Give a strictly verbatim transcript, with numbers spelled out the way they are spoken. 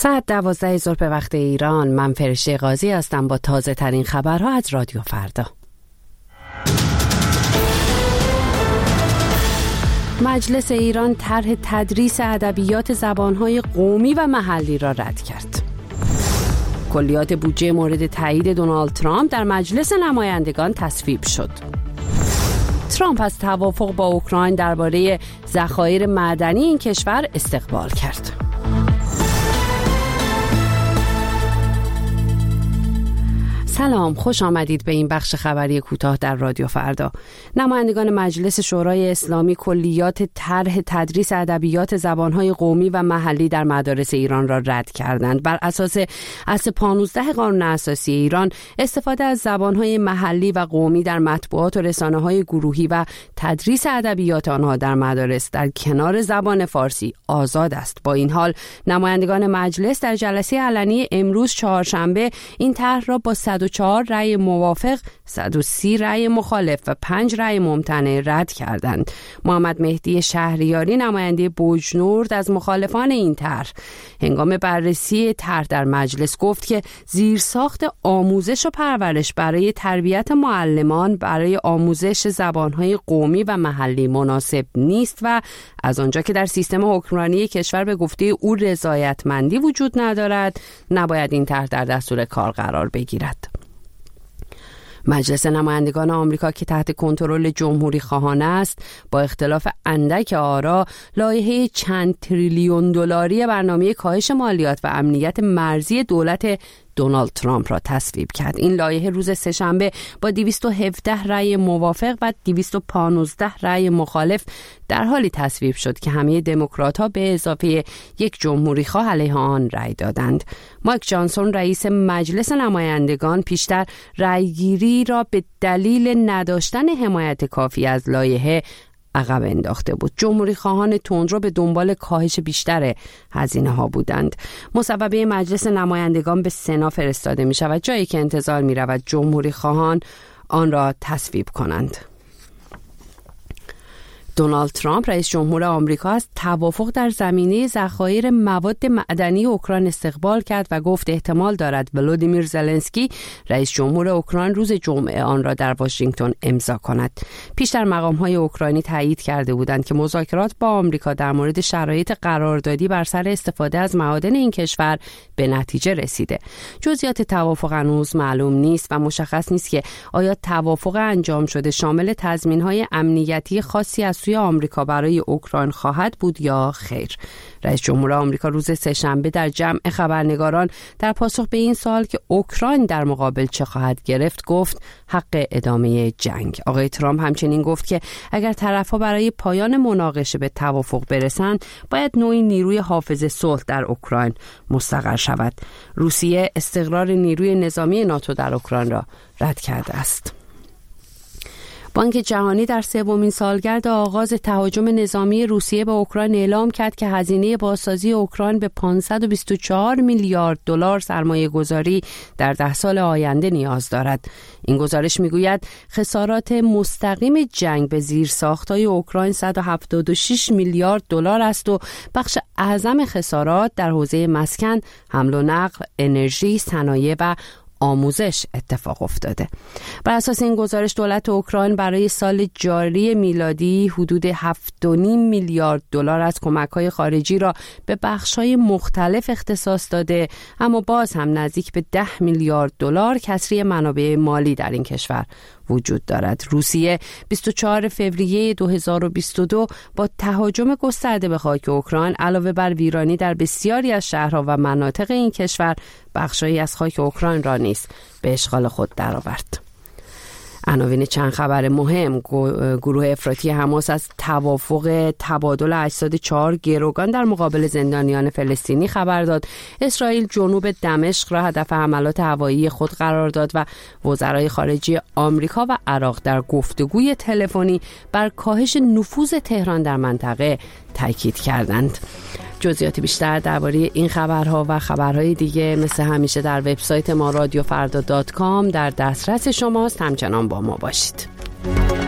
ساعت دوازده ظهر به وقت ایران. من فرشته قاضی هستم با تازه ترین خبرها از رادیو فردا. مجلس ایران طرح تدریس ادبیات زبانهای قومی و محلی را رد کرد. کلیات بودجه مورد تایید دونالد ترامپ در مجلس نمایندگان تصویب شد. ترامپ از توافق با اوکراین درباره ذخایر معدنی این کشور استقبال کرد. سلام، خوش آمدید به این بخش خبری کوتاه در رادیو فردا. نمایندگان مجلس شورای اسلامی کلیات طرح تدریس ادبیات زبانهای قومی و محلی در مدارس ایران را رد کردند. بر اساس اصل پانزده قانون اساسی ایران، استفاده از زبانهای محلی و قومی در مطبوعات و رسانه‌های گروهی و تدریس ادبیات آنها در مدارس در کنار زبان فارسی آزاد است. با این حال، نمایندگان مجلس در جلسه علنی امروز چهارشنبه این طرح را با صد و چهار رأی موافق، صد و سی رأی مخالف و پنج رأی ممتنع رد کردند. محمد مهدی شهریاری، نماینده بوجنورد، از مخالفان این طرح هنگام بررسی طرح در مجلس گفت که زیرساخت آموزش و پرورش برای تربیت معلمان برای آموزش زبانهای قومی و محلی مناسب نیست و از آنجا که در سیستم حکمرانی کشور به گفته او رضایتمندی وجود ندارد، نباید این طرح در دستور کار قرار بگیرد. مجلس نمایندگان آمریکا که تحت کنترل جمهوری خواهان است، با اختلاف اندک آرا لایحه چند تریلیون دلاری برنامه کاهش مالیات و امنیت مرزی دولت دونالد ترامپ را تصویب کرد. این لایحه روز سه‌شنبه با دویست و هفده رأی موافق و دویست و پانزده رأی مخالف در حالی تصویب شد که همه دموکرات‌ها به اضافه یک جمهوری خواه علیه آن رأی دادند. مایک جانسون، رئیس مجلس نمایندگان، پیشتر رأیگیری را به دلیل نداشتن حمایت کافی از لایحه عقب انداخته بود. جمهوری خواهان تندرو به دنبال کاهش بیشتر هزینه ها بودند. مصوبه مجلس نمایندگان به سنا فرستاده می شود، جایی که انتظار می رود جمهوری خواهان آن را تصویب کنند. دونالد ترامپ، رئیس جمهور آمریکا، از توافق در زمینه ذخایر مواد معدنی اوکراین استقبال کرد و گفت احتمال دارد ولودیمیر زلنسکی، رئیس جمهور اوکراین، روز جمعه آن را در واشنگتن امضا کند. پیشتر مقام‌های اوکراینی تایید کرده بودند که مذاکرات با آمریکا در مورد شرایط قراردادی بر سر استفاده از معادن این کشور به نتیجه رسیده. جزئیات توافق هنوز معلوم نیست و مشخص نیست که آیا توافق انجام شده شامل تضمین‌های امنیتی خاصی از سوی آمریکا برای اوکراین خواهد بود یا خیر. رئیس جمهور آمریکا روز سه‌شنبه در جمع خبرنگاران در پاسخ به این سوال که اوکراین در مقابل چه خواهد گرفت گفت حق ادامه جنگ. آقای ترامپ همچنین گفت که اگر طرف‌ها برای پایان مناقشه به توافق برسند، باید نوعی نیروی حافظ صلح در اوکراین مستقر شود. روسیه استقرار نیروی نظامی ناتو در اوکراین را رد کرده است. بانک جهانی در سومین سالگرد آغاز تهاجم نظامی روسیه به اوکراین اعلام کرد که هزینه بازسازی اوکراین به پانصد و بیست و چهار میلیارد دلار سرمایه گذاری در ده سال آینده نیاز دارد. این گزارش میگوید خسارات مستقیم جنگ به زیرساخت‌های اوکراین صد و هفتاد و شش میلیارد دلار است و بخش اعظم خسارات در حوزه مسکن، حمل و نقل، انرژی، صنایع و آموزش اتفاق افتاده. بر اساس این گزارش دولت اوکراین برای سال جاری میلادی حدود هفت و نیم میلیارد دلار از کمک‌های خارجی را به بخش‌های مختلف اختصاص داده، اما باز هم نزدیک به ده میلیارد دلار کسری منابع مالی در این کشور وجود دارد. روسیه بیست و چهارم فوریه دو هزار و بیست و دو با تهاجم گسترده به خاک اوکراین علاوه بر ویرانی در بسیاری از شهرها و مناطق این کشور، بخشایی از خاک اوکراین را نیز به اشغال خود درآورد. عناوین چند خبر مهم: گروه افراطی حماس از توافق تبادل اجساد چهار گروگان در مقابل زندانیان فلسطینی خبر داد. اسرائیل جنوب دمشق را هدف حملات هوایی خود قرار داد و وزرای خارجه آمریکا و عراق در گفتگوی تلفنی بر کاهش نفوذ تهران در منطقه تاکید کردند. جزئیات بیشتر درباره این خبرها و خبرهای دیگه مثل همیشه در وبسایت ما رادیو فردا دات کام در دسترس شماست. همچنان با ما باشید.